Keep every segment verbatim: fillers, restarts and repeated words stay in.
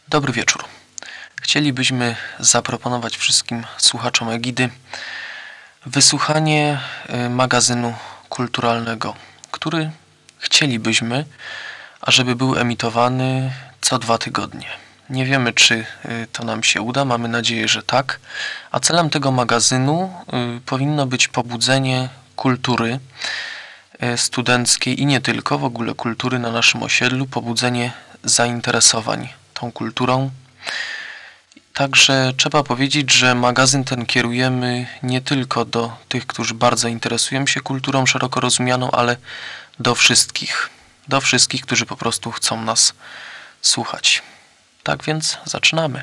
Dobry wieczór. Chcielibyśmy zaproponować wszystkim słuchaczom Egidy wysłuchanie magazynu kulturalnego, który chcielibyśmy, ażeby był emitowany co dwa tygodnie. Nie wiemy, czy to nam się uda, mamy nadzieję, że tak, a celem tego magazynu powinno być pobudzenie kultury studenckiej i nie tylko, w ogóle kultury na naszym osiedlu, pobudzenie zainteresowań tą kulturą. Także trzeba powiedzieć, że magazyn ten kierujemy nie tylko do tych, którzy bardzo interesują się kulturą szeroko rozumianą, ale do wszystkich, do wszystkich, którzy po prostu chcą nas słuchać. Tak więc zaczynamy.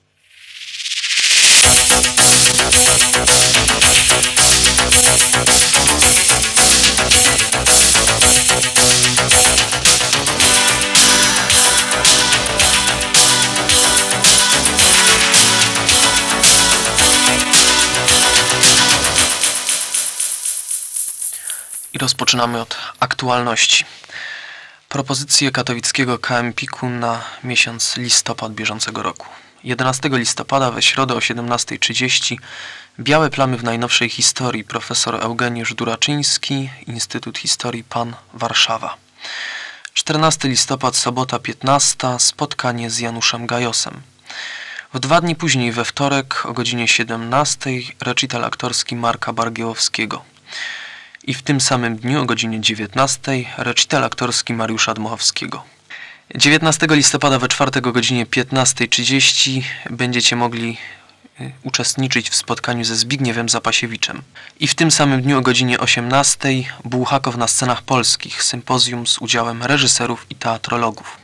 I rozpoczynamy od aktualności. Propozycje katowickiego K M P I K-u na miesiąc listopad bieżącego roku. jedenastego listopada we środę o siedemnasta trzydzieści Białe plamy w najnowszej historii. Profesor Eugeniusz Duraczyński, Instytut Historii Pan, Warszawa. czternastego listopada, sobota piętnasta Spotkanie z Januszem Gajosem. W dwa dni później, we wtorek o godzinie siedemnastej recital aktorski Marka Bargiełowskiego. I w tym samym dniu o godzinie dziewiętnastej recital aktorski Mariusza Dmochowskiego. dziewiętnastego listopada we czwartek o godzinie piętnasta trzydzieści będziecie mogli uczestniczyć w spotkaniu ze Zbigniewem Zapasiewiczem. I w tym samym dniu o godzinie osiemnastej Bułhakow na scenach polskich, sympozjum z udziałem reżyserów i teatrologów.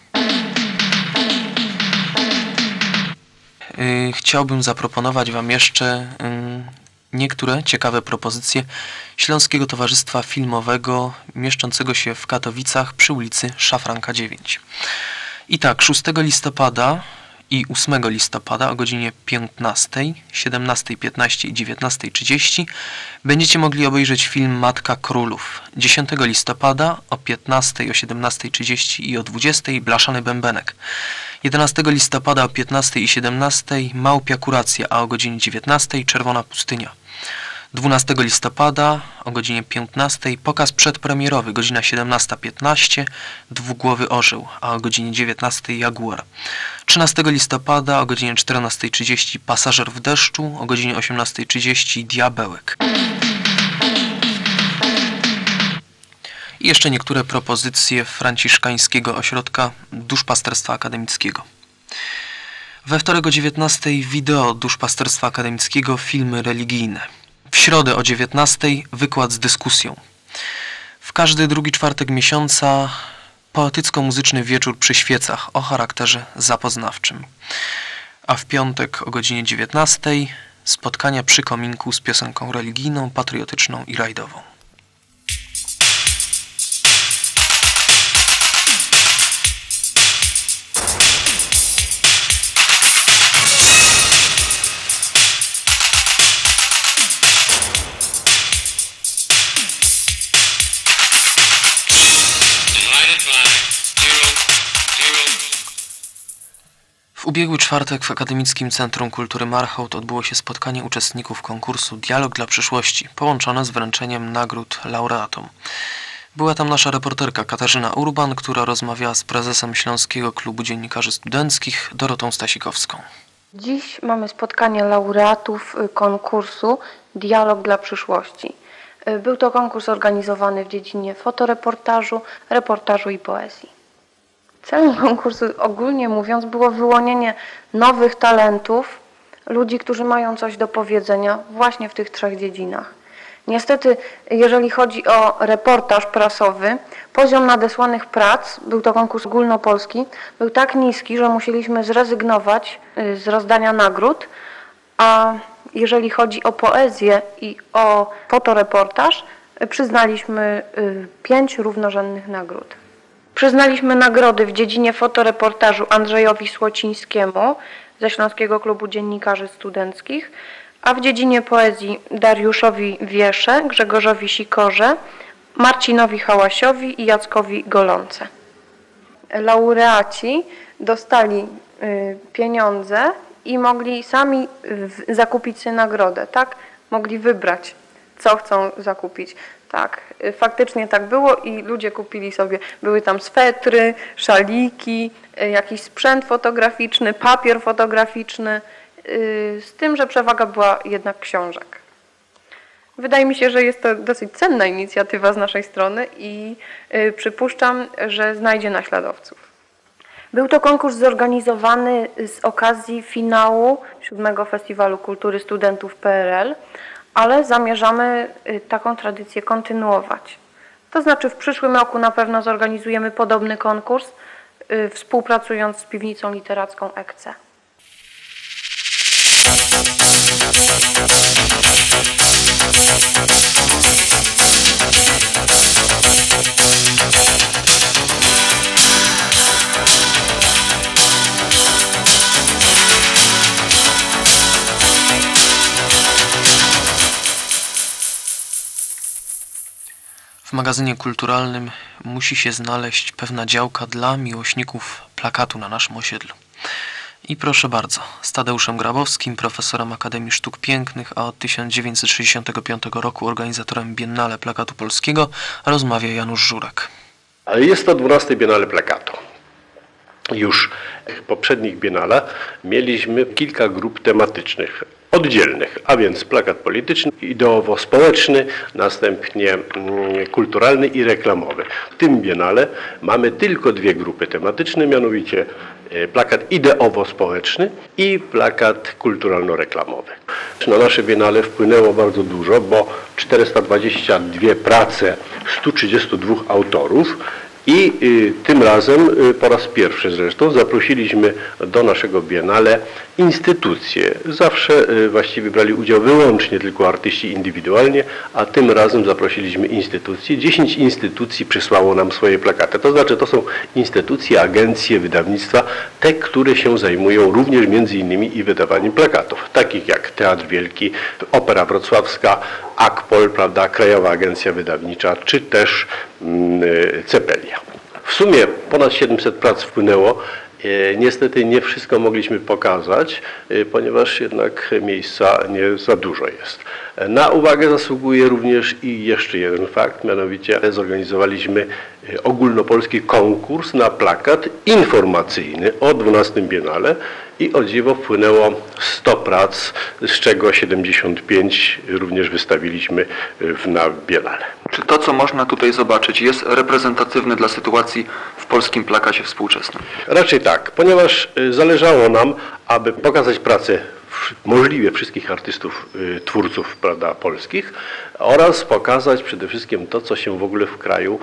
Chciałbym zaproponować Wam jeszcze niektóre ciekawe propozycje Śląskiego Towarzystwa Filmowego mieszczącego się w Katowicach przy ulicy Szafranka dziewięć. I tak, szóstego listopada i ósmego listopada o godzinie piętnastej, siedemnasta piętnaście i dziewiętnasta trzydzieści będziecie mogli obejrzeć film Matka Królów. dziesiątego listopada o piętnastej, o siedemnasta trzydzieści i o dwudziestej Blaszany Bębenek. jedenastego listopada o piętnastej i siedemnastej Małpia Kuracja, a o godzinie dziewiętnastej Czerwona Pustynia. dwunastego listopada o godzinie piętnastej pokaz przedpremierowy, godzina siedemnasta piętnaście Dwugłowy Orzeł, a o godzinie dziewiętnastej Jaguar. trzynastego listopada o godzinie czternasta trzydzieści Pasażer w deszczu, o godzinie osiemnasta trzydzieści Diabełek. I jeszcze niektóre propozycje Franciszkańskiego Ośrodka Duszpasterstwa Akademickiego. We wtorek o dziewiętnastej wideo Duszpasterstwa Akademickiego, filmy religijne. W środę o dziewiętnastej wykład z dyskusją. W każdy drugi czwartek miesiąca poetycko-muzyczny wieczór przy świecach o charakterze zapoznawczym. A w piątek o godzinie dziewiętnastej spotkania przy kominku z piosenką religijną, patriotyczną i rajdową. W ubiegły czwartek w Akademickim Centrum Kultury Marchołt odbyło się spotkanie uczestników konkursu Dialog dla przyszłości, połączone z wręczeniem nagród laureatom. Była tam nasza reporterka Katarzyna Urban, która rozmawiała z prezesem Śląskiego Klubu Dziennikarzy Studenckich Dorotą Stasikowską. Dziś mamy spotkanie laureatów konkursu Dialog dla przyszłości. Był to konkurs organizowany w dziedzinie fotoreportażu, reportażu i poezji. Celem konkursu, ogólnie mówiąc, było wyłonienie nowych talentów, ludzi, którzy mają coś do powiedzenia właśnie w tych trzech dziedzinach. Niestety, jeżeli chodzi o reportaż prasowy, poziom nadesłanych prac, był to konkurs ogólnopolski, był tak niski, że musieliśmy zrezygnować z rozdania nagród, a jeżeli chodzi o poezję i o fotoreportaż, przyznaliśmy pięć równorzędnych nagród. Przyznaliśmy nagrody w dziedzinie fotoreportażu Andrzejowi Słocińskiemu ze Śląskiego Klubu Dziennikarzy Studenckich, a w dziedzinie poezji Dariuszowi Wiesze, Grzegorzowi Sikorze, Marcinowi Hałasiowi i Jackowi Golące. laureaci dostali pieniądze i mogli sami zakupić sobie nagrodę, tak? Mogli wybrać, co chcą zakupić. Tak, faktycznie tak było i ludzie kupili sobie, były tam swetry, szaliki, jakiś sprzęt fotograficzny, papier fotograficzny, z tym, że przewaga była jednak książek. Wydaje mi się, że jest to dosyć cenna inicjatywa z naszej strony i przypuszczam, że znajdzie naśladowców. Był to konkurs zorganizowany z okazji finału siódmego Festiwalu Kultury Studentów P R L, ale zamierzamy taką tradycję kontynuować. To znaczy w przyszłym roku na pewno zorganizujemy podobny konkurs, współpracując z Piwnicą Literacką E K C E. W magazynie kulturalnym musi się znaleźć pewna działka dla miłośników plakatu na naszym osiedlu. I proszę bardzo, z Tadeuszem Grabowskim, profesorem Akademii Sztuk Pięknych, a od tysiąc dziewięćset sześćdziesiątego piątego roku organizatorem Biennale Plakatu Polskiego, rozmawia Janusz Żurek. Ale jest to dwunasty Biennale Plakatu. Już w poprzednich biennale mieliśmy kilka grup tematycznych, oddzielnych, a więc plakat polityczny, ideowo-społeczny, następnie kulturalny i reklamowy. W tym biennale mamy tylko dwie grupy tematyczne, mianowicie plakat ideowo-społeczny i plakat kulturalno-reklamowy. Na nasze biennale wpłynęło bardzo dużo, bo czterysta dwadzieścia dwie prace stu trzydziestu dwóch autorów. I y, tym razem, y, po raz pierwszy zresztą, zaprosiliśmy do naszego biennale instytucje. Zawsze y, właściwie brali udział wyłącznie tylko artyści indywidualnie, a tym razem zaprosiliśmy instytucje. Dziesięć instytucji przysłało nam swoje plakaty. To znaczy to są instytucje, agencje, wydawnictwa, te, które się zajmują również między innymi i wydawaniem plakatów, takich jak Teatr Wielki, Opera Wrocławska, Akpol, prawda, Krajowa Agencja Wydawnicza, czy też y, Cepelia. W sumie ponad siedemset prac wpłynęło. Niestety nie wszystko mogliśmy pokazać, ponieważ jednak miejsca nie za dużo jest. Na uwagę zasługuje również i jeszcze jeden fakt, mianowicie zorganizowaliśmy ogólnopolski konkurs na plakat informacyjny o dwunastym Biennale i o dziwo wpłynęło sto prac, z czego siedemdziesiąt pięć również wystawiliśmy na Biennale. Czy to, co można tutaj zobaczyć, jest reprezentatywne dla sytuacji w polskim plakacie współczesnym? Raczej tak, ponieważ zależało nam, aby pokazać pracę możliwie wszystkich artystów, twórców, prawda, polskich oraz pokazać przede wszystkim to, co się w ogóle w kraju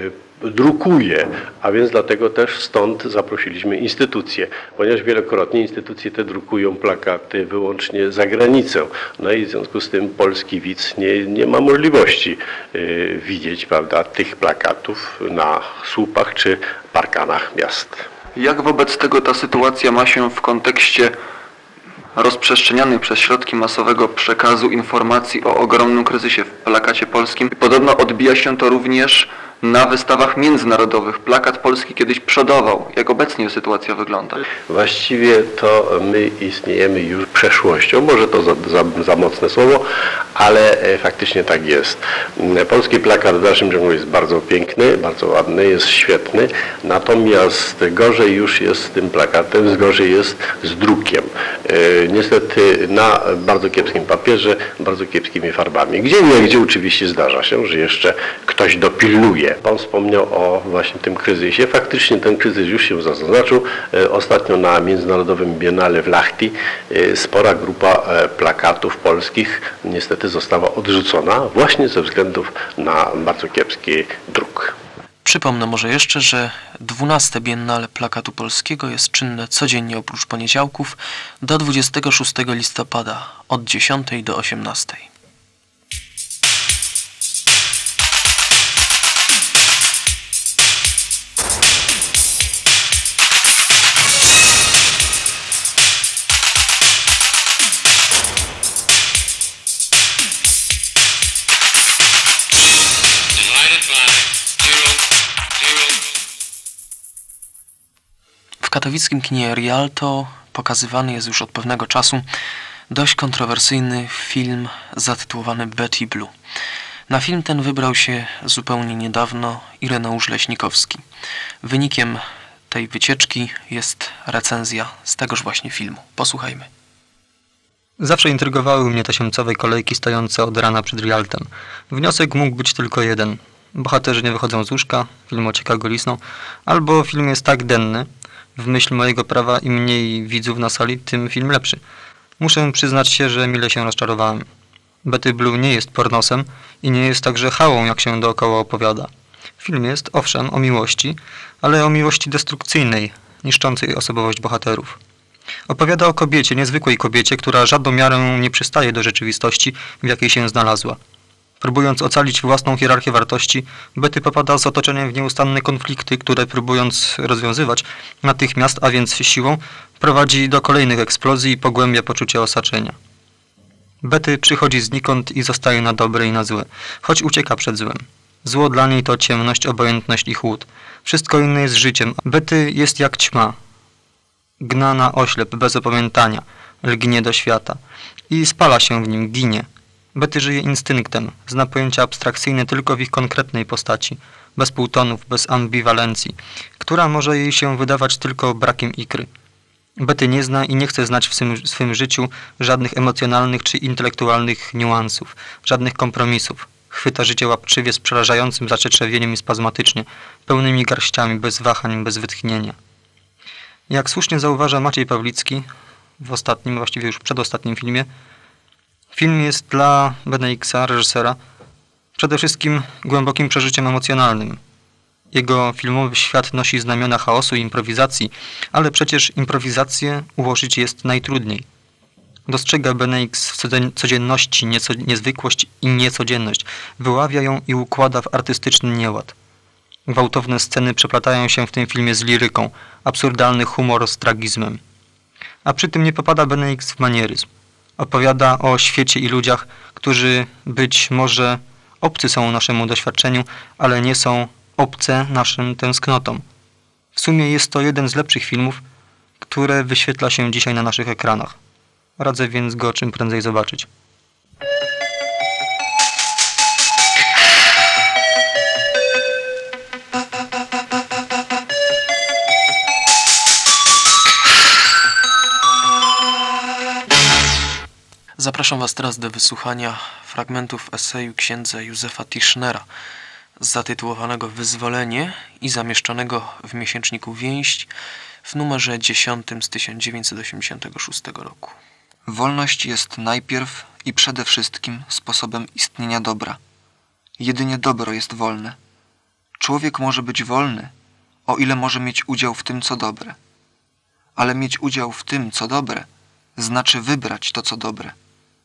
drukuje, a więc dlatego też stąd zaprosiliśmy instytucje, ponieważ wielokrotnie instytucje te drukują plakaty wyłącznie za granicę. No i w związku z tym polski widz nie, nie ma możliwości y, widzieć, prawda, tych plakatów na słupach czy parkanach miast. Jak wobec tego ta sytuacja ma się w kontekście rozprzestrzenianej przez środki masowego przekazu informacji o ogromnym kryzysie w plakacie polskim? Podobno odbija się to również na wystawach międzynarodowych. Plakat polski kiedyś przodował. Jak obecnie sytuacja wygląda? Właściwie to my istniejemy już przeszłością. Może to za, za, za mocne słowo, ale faktycznie tak jest. Polski plakat w dalszym ciągu jest bardzo piękny, bardzo ładny, jest świetny. Natomiast gorzej już jest z tym plakatem, gorzej jest z drukiem. Niestety na bardzo kiepskim papierze, bardzo kiepskimi farbami. Gdzie nie, gdzie oczywiście zdarza się, że jeszcze ktoś dopilnuje. Pan wspomniał o właśnie tym kryzysie. Faktycznie ten kryzys już się zaznaczył. Ostatnio na Międzynarodowym Biennale w Lahti spora grupa plakatów polskich niestety została odrzucona właśnie ze względów na bardzo kiepski druk. Przypomnę może jeszcze, że dwunaste Biennale Plakatu Polskiego jest czynne codziennie oprócz poniedziałków do dwudziestego szóstego listopada od dziesiątej do osiemnastej. katowickim kinie Rialto pokazywany jest już od pewnego czasu dość kontrowersyjny film zatytułowany Betty Blue. Na film ten wybrał się zupełnie niedawno Ireneusz Leśnikowski. Wynikiem tej wycieczki jest recenzja z tegoż właśnie filmu. Posłuchajmy. Zawsze intrygowały mnie te siemcowe kolejki stojące od rana przed Rialtem. Wniosek mógł być tylko jeden. Bohaterzy nie wychodzą z łóżka, film ocieka golisną, albo film jest tak denny, w myśl mojego prawa im mniej widzów na sali, tym film lepszy. Muszę przyznać się, że mile się rozczarowałem. Betty Blue nie jest pornosem i nie jest także hałą, jak się dookoła opowiada. Film jest, owszem, o miłości, ale o miłości destrukcyjnej, niszczącej osobowość bohaterów. Opowiada o kobiecie, niezwykłej kobiecie, która żadną miarę nie przystaje do rzeczywistości, w jakiej się znalazła. Próbując ocalić własną hierarchię wartości, Betty popada z otoczeniem w nieustanne konflikty, które próbując rozwiązywać natychmiast, a więc siłą, prowadzi do kolejnych eksplozji i pogłębia poczucie osaczenia. Betty przychodzi znikąd i zostaje na dobre i na złe, choć ucieka przed złem. Zło dla niej to ciemność, obojętność i chłód. Wszystko inne jest życiem. Betty jest jak ćma. Gna na oślep, bez opamiętania, lgnie do świata i spala się w nim, ginie. Betty żyje instynktem, zna pojęcia abstrakcyjne tylko w ich konkretnej postaci, bez półtonów, bez ambiwalencji, która może jej się wydawać tylko brakiem ikry. Betty nie zna i nie chce znać w swym, swym życiu żadnych emocjonalnych czy intelektualnych niuansów, żadnych kompromisów. Chwyta życie łapczywie z przerażającym zacietrzewieniem i spazmatycznie, pełnymi garściami, bez wahań, bez wytchnienia. Jak słusznie zauważa Maciej Pawlicki w ostatnim, właściwie już przedostatnim filmie, film jest dla Beneiksa, reżysera, przede wszystkim głębokim przeżyciem emocjonalnym. Jego filmowy świat nosi znamiona chaosu i improwizacji, ale przecież improwizację ułożyć jest najtrudniej. Dostrzega Beneiks w codzienności nieco, niezwykłość i niecodzienność, wyławia ją i układa w artystyczny nieład. Gwałtowne sceny przeplatają się w tym filmie z liryką, absurdalny humor z tragizmem. A przy tym nie popada Beneiks w manieryzm. Opowiada o świecie i ludziach, którzy być może obcy są naszemu doświadczeniu, ale nie są obce naszym tęsknotom. W sumie jest to jeden z lepszych filmów, które wyświetla się dzisiaj na naszych ekranach. Radzę więc go czym prędzej zobaczyć. Zapraszam Was teraz do wysłuchania fragmentów eseju księdza Józefa Tischnera zatytułowanego Wyzwolenie i zamieszczonego w miesięczniku Więź w numerze dziesiątym z tysiąc dziewięćset osiemdziesiątego szóstego roku. Wolność jest najpierw i przede wszystkim sposobem istnienia dobra. Jedynie dobro jest wolne. Człowiek może być wolny, o ile może mieć udział w tym, co dobre. Ale mieć udział w tym, co dobre, znaczy wybrać to, co dobre.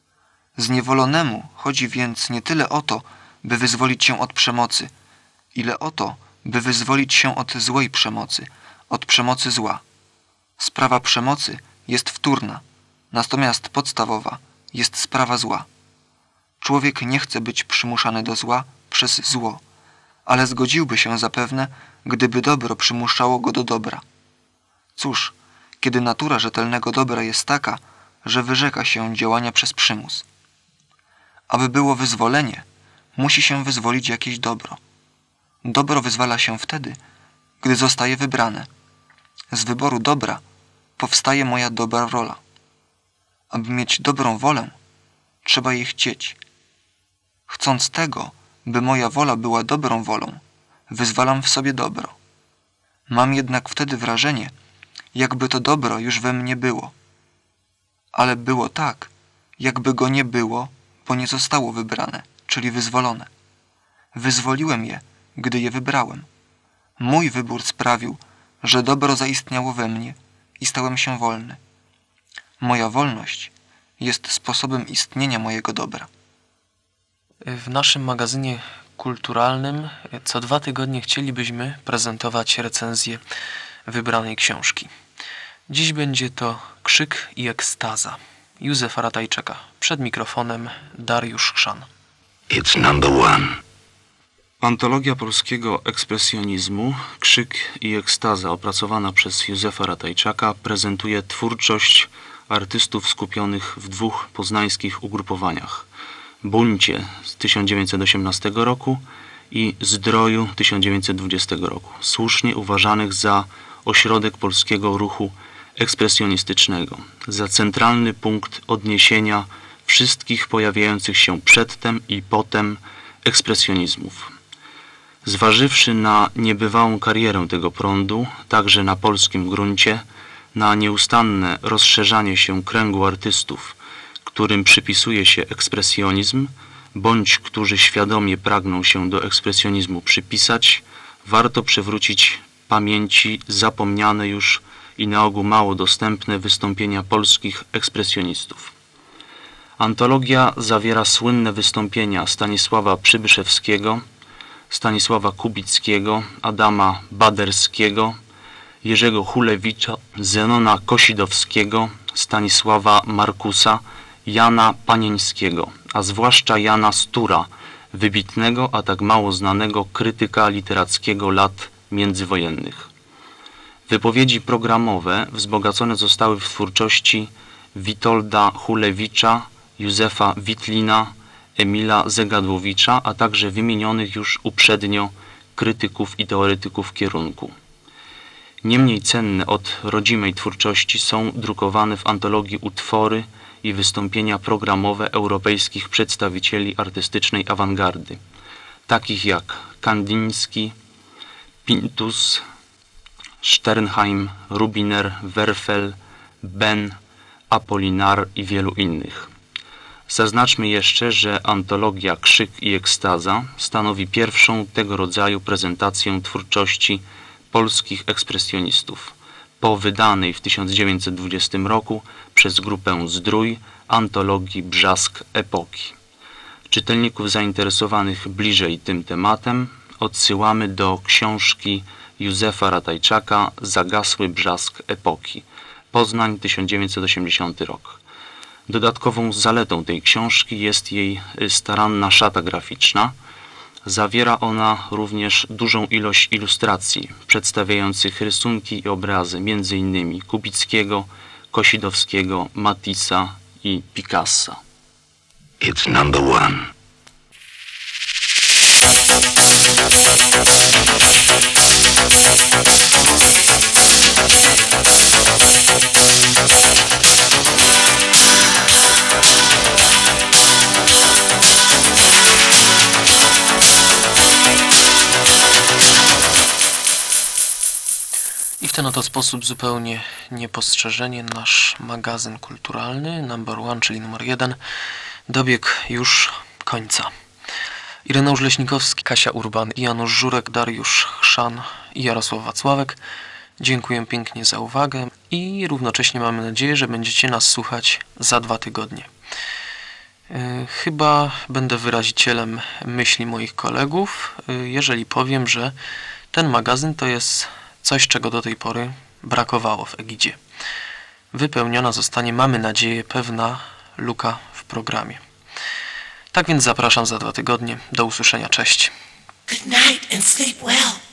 Zniewolonemu chodzi więc nie tyle o to, by wyzwolić się od przemocy, ile o to, by wyzwolić się od złej przemocy, od przemocy zła. Sprawa przemocy jest wtórna, natomiast podstawowa jest sprawa zła. Człowiek nie chce być przymuszany do zła przez zło, ale zgodziłby się zapewne, gdyby dobro przymuszało go do dobra. Cóż, kiedy natura rzetelnego dobra jest taka, że wyrzeka się działania przez przymus. Aby było wyzwolenie, musi się wyzwolić jakieś dobro. Dobro wyzwala się wtedy, gdy zostaje wybrane. Z wyboru dobra powstaje moja dobra wola. Aby mieć dobrą wolę, trzeba jej chcieć. Chcąc tego, by moja wola była dobrą wolą, wyzwalam w sobie dobro. Mam jednak wtedy wrażenie, jakby to dobro już we mnie było. Ale było tak, jakby go nie było, bo nie zostało wybrane, czyli wyzwolone. Wyzwoliłem je, gdy je wybrałem. Mój wybór sprawił, że dobro zaistniało we mnie i stałem się wolny. Moja wolność jest sposobem istnienia mojego dobra. W naszym magazynie kulturalnym co dwa tygodnie chcielibyśmy prezentować recenzję wybranej książki. Dziś będzie to Krzyk i ekstaza Józefa Ratajczaka. Przed mikrofonem Dariusz Chrzan. It's number one. Antologia polskiego ekspresjonizmu Krzyk i ekstaza, opracowana przez Józefa Ratajczaka, prezentuje twórczość artystów skupionych w dwóch poznańskich ugrupowaniach: Buncie z tysiąc dziewięćset osiemnastego roku i Zdroju tysiąc dziewięćset dwudziestego roku, słusznie uważanych za ośrodek polskiego ruchu ekspresjonistycznego, za centralny punkt odniesienia wszystkich pojawiających się przedtem i potem ekspresjonizmów. Zważywszy na niebywałą karierę tego prądu, także na polskim gruncie, na nieustanne rozszerzanie się kręgu artystów, którym przypisuje się ekspresjonizm, bądź którzy świadomie pragną się do ekspresjonizmu przypisać, warto przywrócić pamięci zapomniane już i na ogół mało dostępne wystąpienia polskich ekspresjonistów. Antologia zawiera słynne wystąpienia Stanisława Przybyszewskiego, Stanisława Kubickiego, Adama Baderskiego, Jerzego Hulewicza, Zenona Kosidowskiego, Stanisława Markusa, Jana Panieńskiego, a zwłaszcza Jana Stura, wybitnego, a tak mało znanego krytyka literackiego lat międzywojennych. Wypowiedzi programowe wzbogacone zostały w twórczości Witolda Hulewicza, Józefa Witlina, Emila Zegadłowicza, a także wymienionych już uprzednio krytyków i teoretyków kierunku. Niemniej cenne od rodzimej twórczości są drukowane w antologii utwory i wystąpienia programowe europejskich przedstawicieli artystycznej awangardy, takich jak Kandiński, Pintus, Sternheim, Rubiner, Werfel, Ben, Apolinar i wielu innych. Zaznaczmy jeszcze, że antologia Krzyk i ekstaza stanowi pierwszą tego rodzaju prezentację twórczości polskich ekspresjonistów, po wydanej w tysiąc dziewięćset dwudziestym roku przez grupę Zdrój antologii Brzask Epoki. Czytelników zainteresowanych bliżej tym tematem odsyłamy do książki Józefa Ratajczaka Zagasły Brzask Epoki, Poznań tysiąc dziewięćset osiemdziesiąty rok. Dodatkową zaletą tej książki jest jej staranna szata graficzna. Zawiera ona również dużą ilość ilustracji przedstawiających rysunki i obrazy między innymi Kubickiego, Kosidowskiego, Matissa i Picassa. It's number one. I w ten oto sposób zupełnie niepostrzeżenie nasz magazyn kulturalny number one, czyli numer jeden, dobiegł już końca. Ireneusz Leśnikowski, Kasia Urban, Janusz Żurek, Dariusz Chrzan i Jarosław Wacławek. Dziękuję pięknie za uwagę i równocześnie mamy nadzieję, że będziecie nas słuchać za dwa tygodnie. Chyba będę wyrazicielem myśli moich kolegów, jeżeli powiem, że ten magazyn to jest coś, czego do tej pory brakowało w Egidzie. Wypełniona zostanie, mamy nadzieję, pewna luka w programie. Tak więc zapraszam za dwa tygodnie. Do usłyszenia. Cześć. Good night and sleep well.